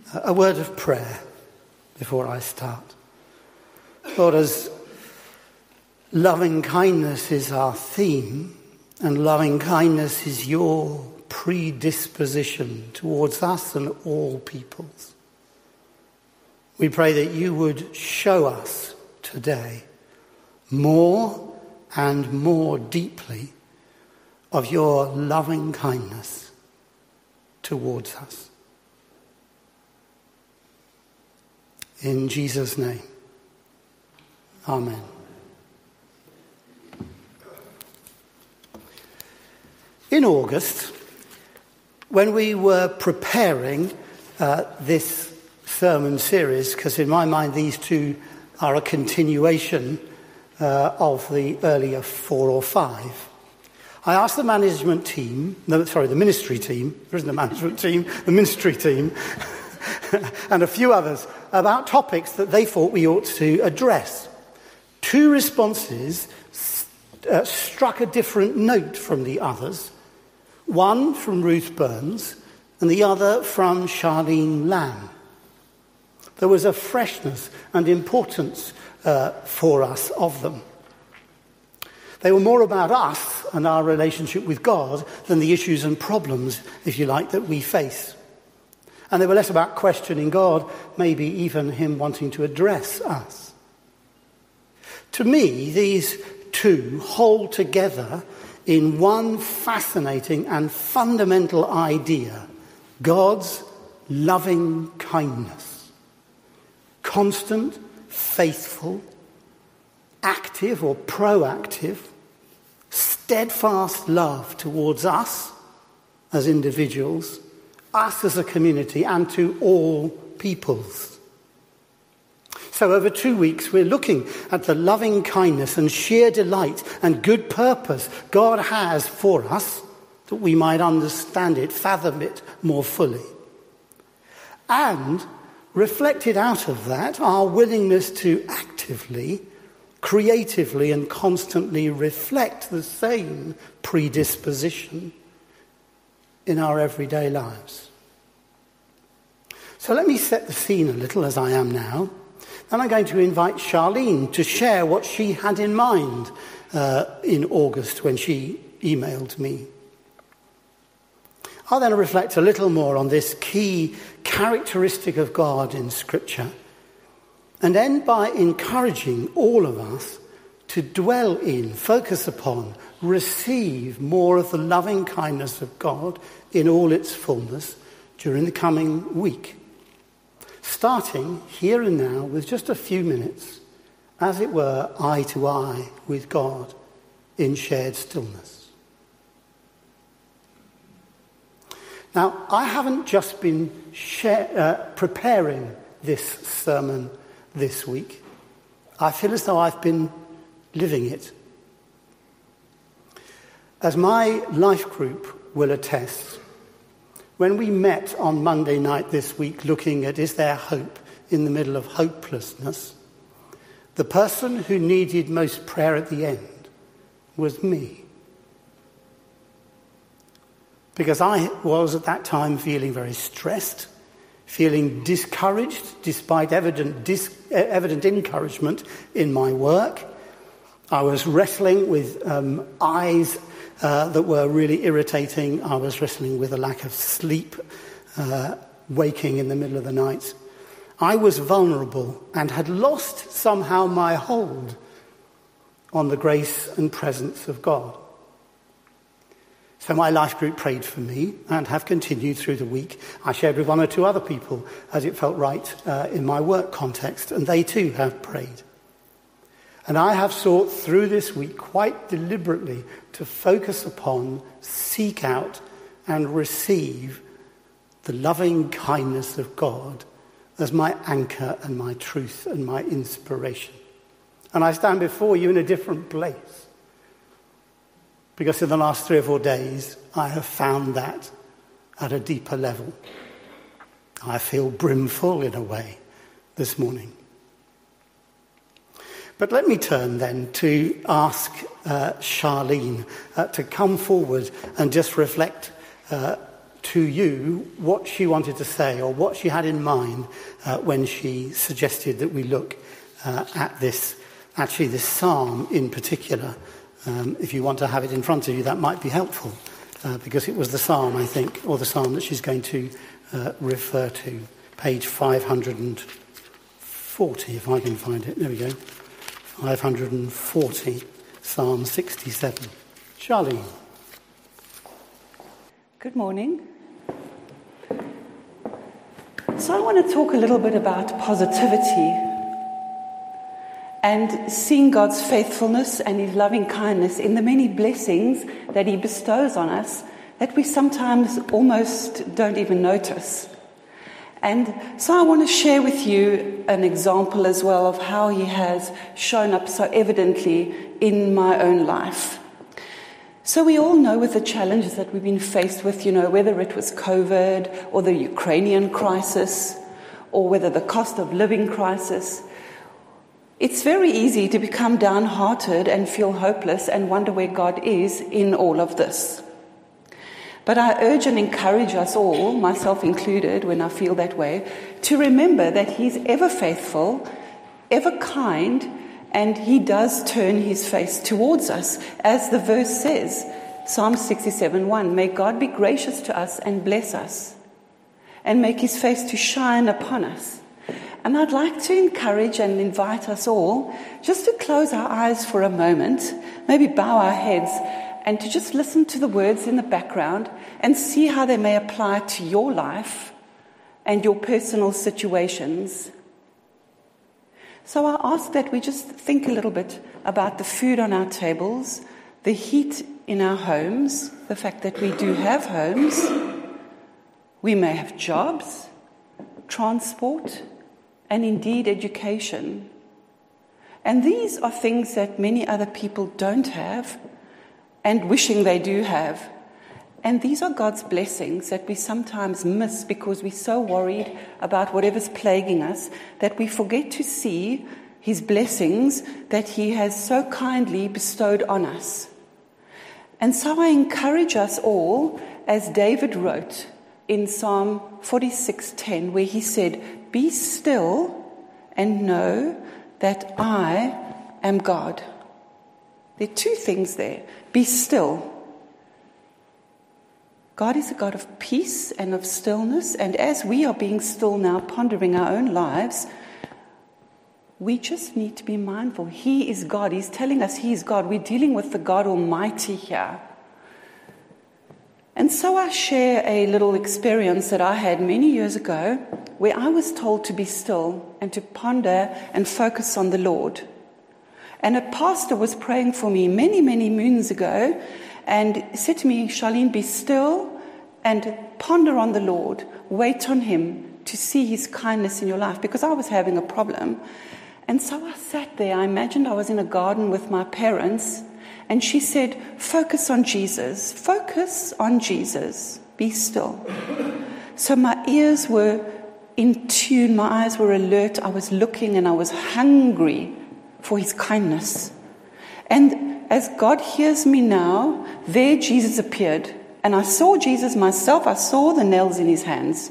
A word of prayer before I start. Lord, as loving kindness is our theme, and loving kindness is your predisposition towards us and all peoples, we pray that you would show us today more and more deeply of your loving kindness towards us. In Jesus' name, amen. In August, when we were preparing this sermon series, because in my mind these two are a continuation of the earlier 4 or 5, I asked the ministry team, there isn't a management team, the ministry team, and a few others, about topics that they thought we ought to address. 2 responses struck a different note from the others. One from Ruth Burns and the other from Charlene Lamb. There was a freshness and importance for us of them. They were more about us and our relationship with God than the issues and problems, if you like, that we face. And they were less about questioning God, maybe even him wanting to address us. To me, these 2 hold together in one fascinating and fundamental idea: God's loving kindness. Constant, faithful, active or proactive, steadfast love towards us as individuals, us as a community, and to all peoples. So over 2 weeks, we're looking at the loving kindness and sheer delight and good purpose God has for us, that we might understand it, fathom it more fully. And reflected out of that, our willingness to actively, creatively, and constantly reflect the same predisposition in our everyday lives. So let me set the scene a little, as I am now. Then I'm going to invite Charlene to share what she had in mind in August when she emailed me. I'll then reflect a little more on this key characteristic of God in Scripture, and end by encouraging all of us to dwell in, focus upon, receive more of the loving kindness of God in all its fullness during the coming week. Starting here and now with just a few minutes, as it were, eye to eye with God in shared stillness. Now, I haven't just been preparing this sermon this week. I feel as though I've been living it. As my life group will attest, when we met on Monday night this week looking at is there hope in the middle of hopelessness, the person who needed most prayer at the end was me. Because I was at that time feeling very stressed, feeling discouraged despite evident encouragement in my work. I was wrestling with eyes that were really irritating. I was wrestling with a lack of sleep, waking in the middle of the night. I was vulnerable and had lost somehow my hold on the grace and presence of God. So my life group prayed for me and have continued through the week. I shared with 1 or 2 other people as it felt right in my work context, and they too have prayed. And I have sought through this week quite deliberately to focus upon, seek out, and receive the loving kindness of God as my anchor and my truth and my inspiration. And I stand before you in a different place, because in the last 3 or 4 days, I have found that at a deeper level. I feel brimful in a way this morning. But let me turn then to ask Charlene to come forward and just reflect to you what she wanted to say or what she had in mind when she suggested that we look at this psalm in particular. If you want to have it in front of you, that might be helpful, because it was the psalm, I think, or the psalm that she's going to refer to. Page 540, if I can find it. There we go. 540, Psalm 67. Charlene. Good morning. So I want to talk a little bit about positivity and seeing God's faithfulness and his loving kindness in the many blessings that he bestows on us that we sometimes almost don't even notice. And so I want to share with you an example as well of how he has shown up so evidently in my own life. So we all know with the challenges that we've been faced with, whether it was COVID or the Ukrainian crisis or whether the cost of living crisis, it's very easy to become downhearted and feel hopeless and wonder where God is in all of this. But I urge and encourage us all, myself included, when I feel that way, to remember that he's ever faithful, ever kind, and he does turn his face towards us, as the verse says, Psalm 67:1, may God be gracious to us and bless us, and make his face to shine upon us. And I'd like to encourage and invite us all just to close our eyes for a moment, maybe bow our heads, and to just listen to the words in the background and see how they may apply to your life and your personal situations. So I ask that we just think a little bit about the food on our tables, the heat in our homes, the fact that we do have homes. We may have jobs, transport, and indeed education. And these are things that many other people don't have and wishing they do have. And these are God's blessings that we sometimes miss because we're so worried about whatever's plaguing us that we forget to see his blessings that he has so kindly bestowed on us. And so I encourage us all, as David wrote in Psalm 46:10, where he said, be still and know that I am God. There are two things there. Be still. God is a God of peace and of stillness, and as we are being still now, pondering our own lives, we just need to be mindful. He is God. He's telling us he is God. We're dealing with the God Almighty here. And so I share a little experience that I had many years ago where I was told to be still and to ponder and focus on the Lord. And a pastor was praying for me many, many moons ago and said to me, Charlene, be still and ponder on the Lord. Wait on him to see his kindness in your life, because I was having a problem. And so I sat there. I imagined I was in a garden with my parents, and she said, focus on Jesus. Focus on Jesus. Be still. So my ears were in tune. My eyes were alert. I was looking and I was hungry for his kindness. And as God hears me now, there Jesus appeared. And I saw Jesus myself. I saw the nails in his hands.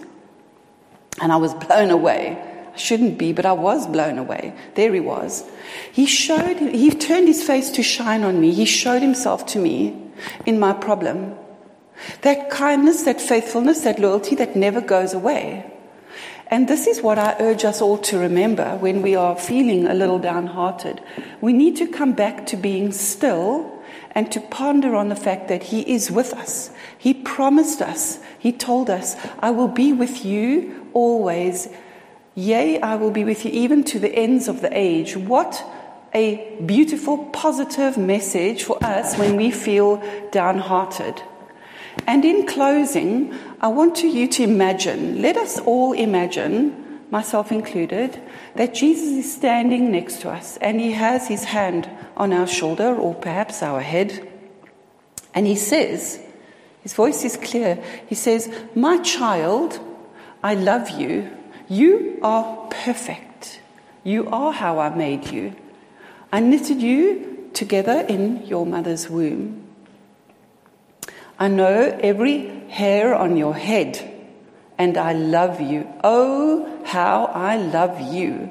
And I was blown away. I shouldn't be, but I was blown away. There he was. He turned his face to shine on me. He showed himself to me in my problem. That kindness, that faithfulness, that loyalty that never goes away. And this is what I urge us all to remember when we are feeling a little downhearted. We need to come back to being still and to ponder on the fact that he is with us. He promised us. He told us, I will be with you always. Yea, I will be with you even to the ends of the age. What a beautiful, positive message for us when we feel downhearted. And in closing, I want you to imagine, let us all imagine, myself included, that Jesus is standing next to us and he has his hand on our shoulder or perhaps our head. And he says, his voice is clear, he says, my child, I love you. You are perfect. You are how I made you. I knitted you together in your mother's womb. I know every hair on your head. And I love you. Oh, how I love you.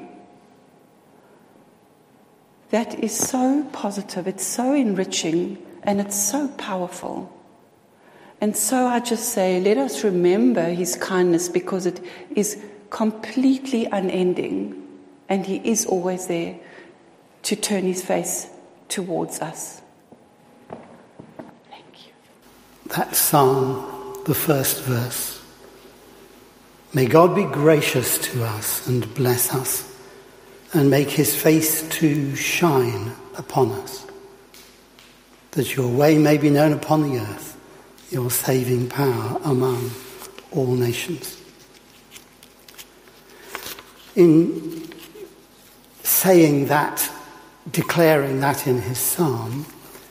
That is so positive, it's so enriching, and it's so powerful. And so I just say, let us remember his kindness, because it is completely unending, and he is always there to turn his face towards us. Thank you. That psalm, the first verse. May God be gracious to us and bless us, and make his face to shine upon us, that your way may be known upon the earth, your saving power among all nations. In saying that, declaring that in his psalm,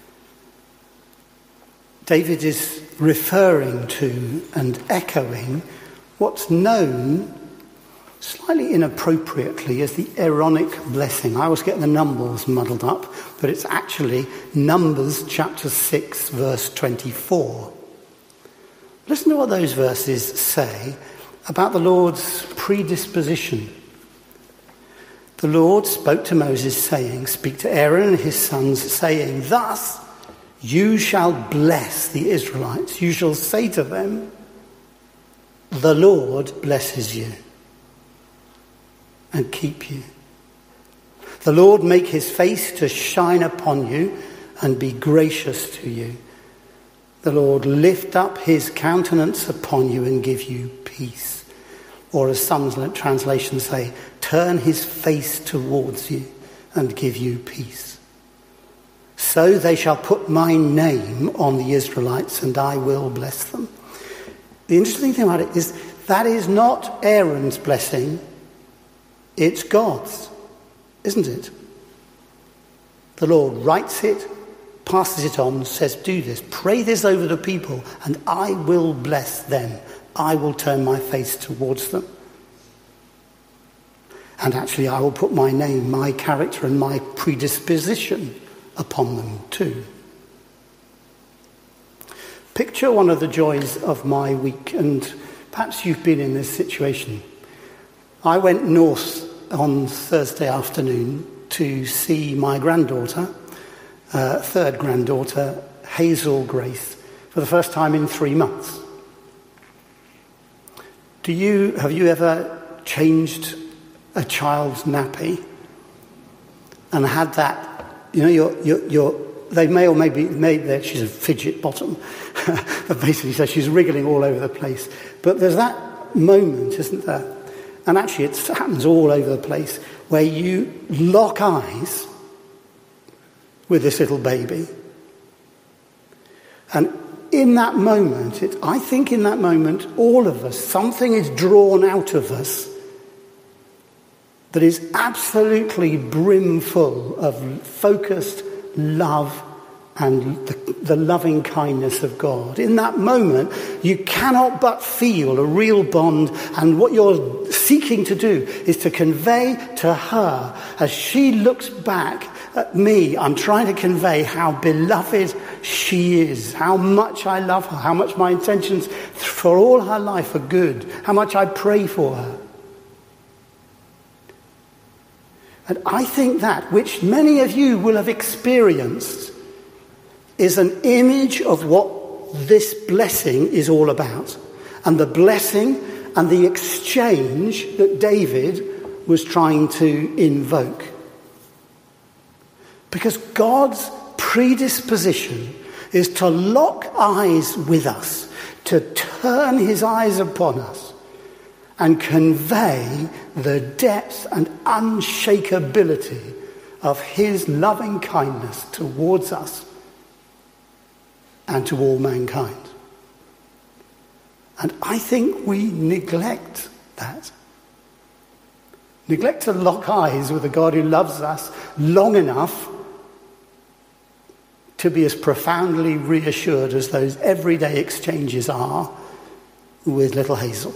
David is referring to and echoing what's known slightly inappropriately as the Aaronic blessing. I always get the numbers muddled up, but it's actually Numbers chapter 6, verse 24. Listen to what those verses say about the Lord's predisposition. The Lord spoke to Moses, saying, speak to Aaron and his sons, saying, thus you shall bless the Israelites. You shall say to them, the Lord blesses you and keep you. The Lord make his face to shine upon you and be gracious to you. The Lord lift up his countenance upon you and give you peace. Or as some translations say, turn his face towards you and give you peace. So they shall put my name on the Israelites, and I will bless them. The interesting thing about it is that is not Aaron's blessing, it's God's, isn't it? The Lord writes it, passes it on, says, do this, pray this over the people, and I will bless them. I will turn my face towards them. And actually I will put my name, my character, and my predisposition upon them too. Picture one of the joys of my week, and perhaps you've been in this situation. I went north on Thursday afternoon to see my granddaughter, third granddaughter, Hazel Grace, for the first time in 3 months. Have you ever changed a child's nappy and had that, they may or maybe she's a fidget bottom, but basically so she's wriggling all over the place. But there's that moment, isn't there? And actually it happens all over the place, where you lock eyes with this little baby. And in that moment, I think in that moment, all of us, something is drawn out of us that is absolutely brimful of focused love and the loving kindness of God. In that moment, you cannot but feel a real bond, and what you're seeking to do is to convey to her, as she looks back at me, I'm trying to convey how beloved she is, how much I love her, how much my intentions for all her life are good, how much I pray for her. And I think that, which many of you will have experienced, is an image of what this blessing is all about. And the blessing and the exchange that David was trying to invoke. Because God's predisposition is to lock eyes with us, to turn his eyes upon us, and convey the depth and unshakability of his loving kindness towards us and to all mankind. And I think we neglect that. Neglect to lock eyes with a God who loves us long enough to be as profoundly reassured as those everyday exchanges are with little Hazel.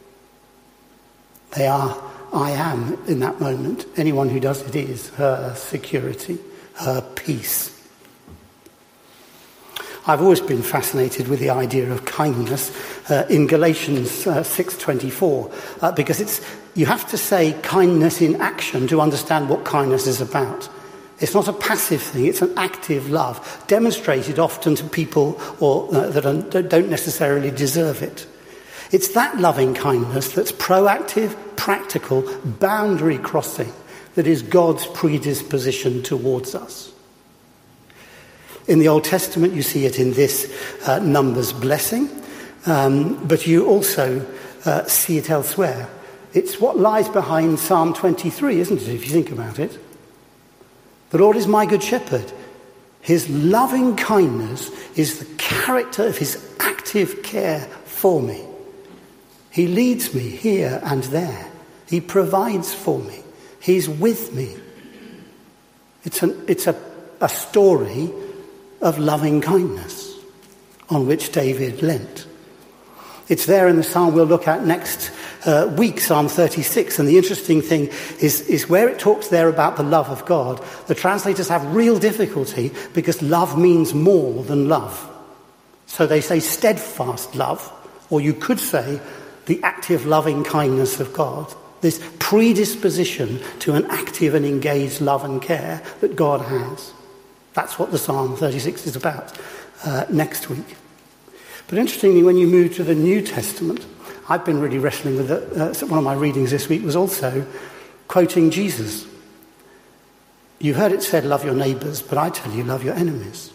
They are, I am, in that moment. Anyone who does it is her security, her peace. I've always been fascinated with the idea of kindness in Galatians 6:24, because you have to say kindness in action to understand what kindness is about. It's not a passive thing, it's an active love, demonstrated often to people that don't necessarily deserve it. It's that loving kindness that's proactive, practical, boundary crossing, that is God's predisposition towards us. In the Old Testament, you see it in this Numbers blessing, but you also see it elsewhere. It's what lies behind Psalm 23, isn't it, if you think about it? The Lord is my good shepherd. His loving kindness is the character of his active care for me. He leads me here and there. He provides for me. He's with me. It's a story of loving kindness on which David leant. It's there in the psalm we'll look at next week, Psalm 36. And the interesting thing is where it talks there about the love of God, the translators have real difficulty because love means more than love. So they say steadfast love, or you could say the active loving kindness of God, this predisposition to an active and engaged love and care that God has. That's what the Psalm 36 is about next week. But interestingly, when you move to the New Testament, I've been really wrestling with it. One of my readings this week was also quoting Jesus. You heard it said, love your neighbours, but I tell you, love your enemies.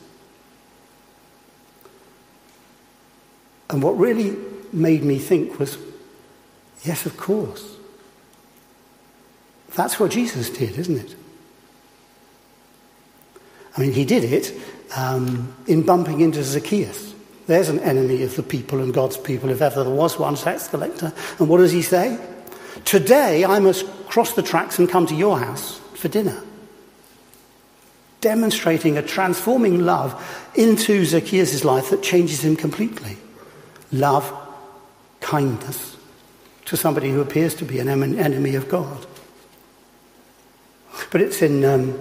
And what really made me think was, yes, of course. That's what Jesus did, isn't it? I mean, he did it in bumping into Zacchaeus. There's an enemy of the people and God's people, if ever there was one, tax collector. And what does he say? Today I must cross the tracks and come to your house for dinner. Demonstrating a transforming love into Zacchaeus' life that changes him completely. Love, kindness to somebody who appears to be an enemy of God. But it's in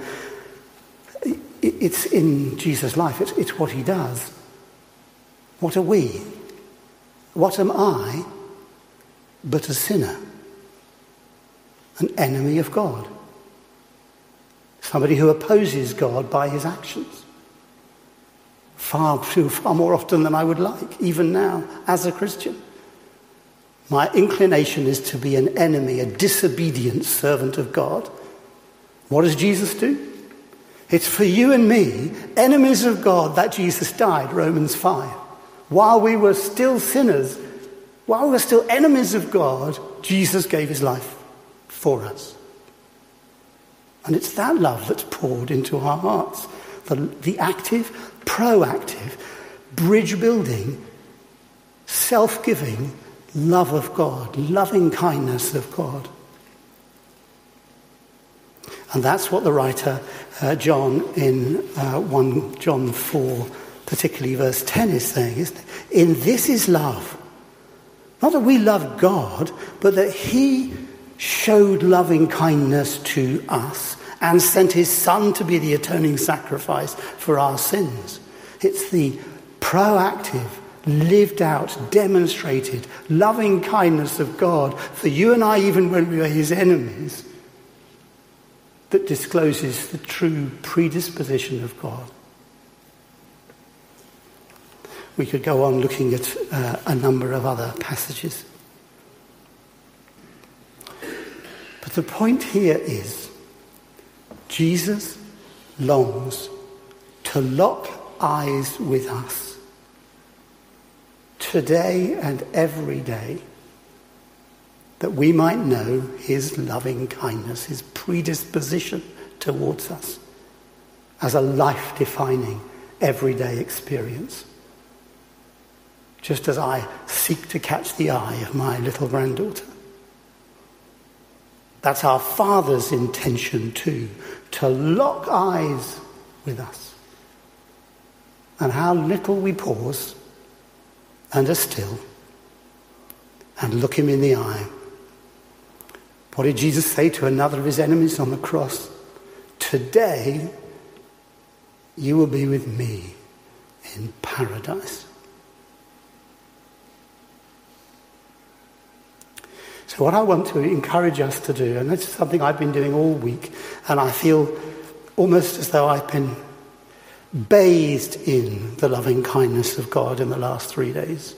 Jesus' life. It's what he does. What are we? What am I but a sinner? An enemy of God. Somebody who opposes God by his actions. Far more often than I would like, even now, as a Christian. My inclination is to be an enemy, a disobedient servant of God. What does Jesus do? It's for you and me, enemies of God, that Jesus died, Romans 5. While we were still sinners, while we were still enemies of God, Jesus gave his life for us. And it's that love that's poured into our hearts. The active, proactive, bridge-building, self-giving love of God, loving kindness of God. And that's what the writer John in 1 John 4, particularly verse 10, is saying, isn't it? In this is love. Not that we love God, but that he showed loving kindness to us and sent his Son to be the atoning sacrifice for our sins. It's the proactive, lived out, demonstrated loving kindness of God for you and I, even when we were his enemies, that discloses the true predisposition of God. We could go on looking at a number of other passages. But the point here is, Jesus longs to lock eyes with us today and every day, that we might know his loving kindness, his predisposition towards us as a life-defining, everyday experience. Just as I seek to catch the eye of my little granddaughter. That's our Father's intention too, to lock eyes with us. And how little we pause and are still and look him in the eye. What did Jesus say to another of his enemies on the cross? Today you will be with me in paradise. paradise. So what I want to encourage us to do, and this is something I've been doing all week, and I feel almost as though I've been bathed in the loving kindness of God in the last 3 days,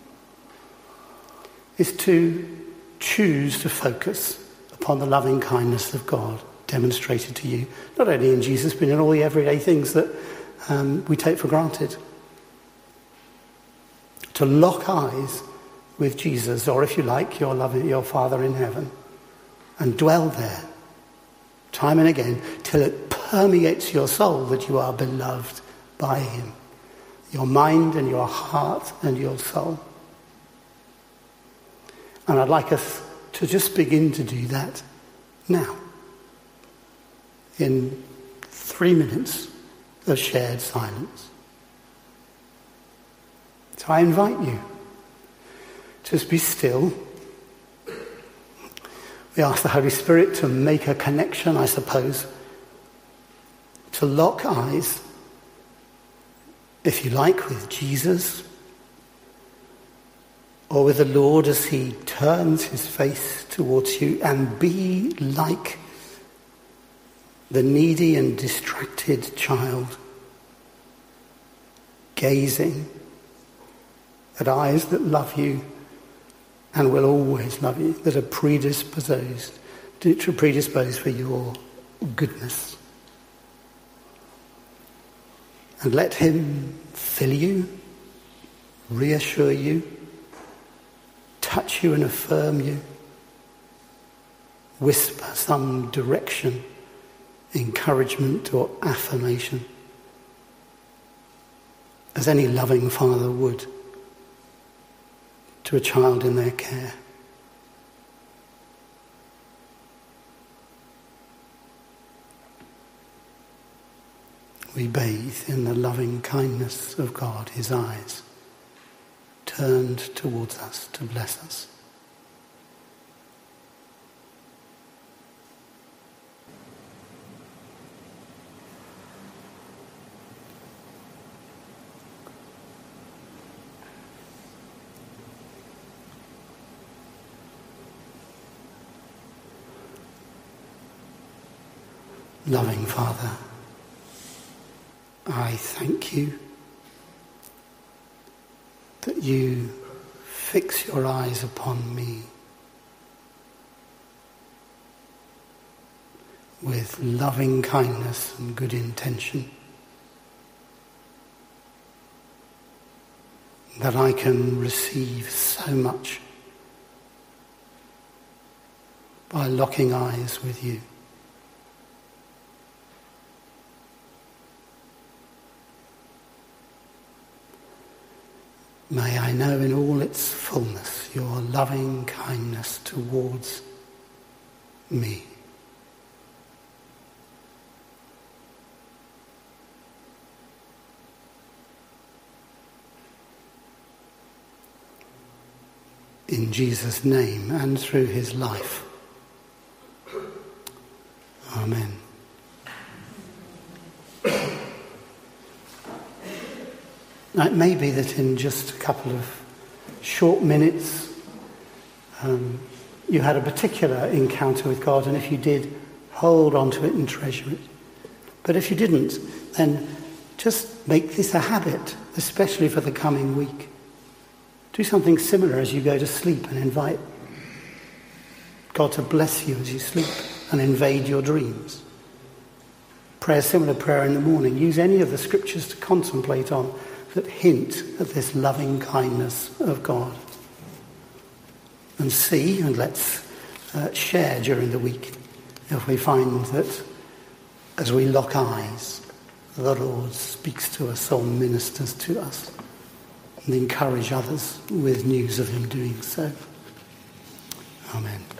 is to choose to focus upon the loving kindness of God demonstrated to you, not only in Jesus, but in all the everyday things that we take for granted. To lock eyes with Jesus, or if you like, your Father in heaven, and dwell there time and again till it permeates your soul that you are beloved by him, your mind and your heart and your soul. And I'd like us to just begin to do that now, in 3 minutes of shared silence. So I invite you, just be still. We ask the Holy Spirit to make a connection, I suppose, to lock eyes, if you like, with Jesus, or with the Lord as he turns his face towards you, and be like the needy and distracted child, gazing at eyes that love you and will always love you, that are predisposed for your goodness. And let him fill you, reassure you, touch you and affirm you, whisper some direction, encouragement or affirmation, as any loving father would to a child in their care. We bathe in the loving kindness of God, his eyes turned towards us to bless us. Loving Father, I thank you that you fix your eyes upon me with loving kindness and good intention, that I can receive so much by locking eyes with you. May I know in all its fullness your loving kindness towards me. In Jesus' name and through his life. Amen. Now, it may be that in just a couple of short minutes you had a particular encounter with God, and if you did, hold on to it and treasure it. But if you didn't, then just make this a habit, especially for the coming week. Do something similar as you go to sleep and invite God to bless you as you sleep and invade your dreams. Pray a similar prayer in the morning. Use any of the scriptures to contemplate on that hint at this loving kindness of God. And see, and let's share during the week if we find that as we lock eyes, the Lord speaks to us or ministers to us, and encourage others with news of him doing so. Amen.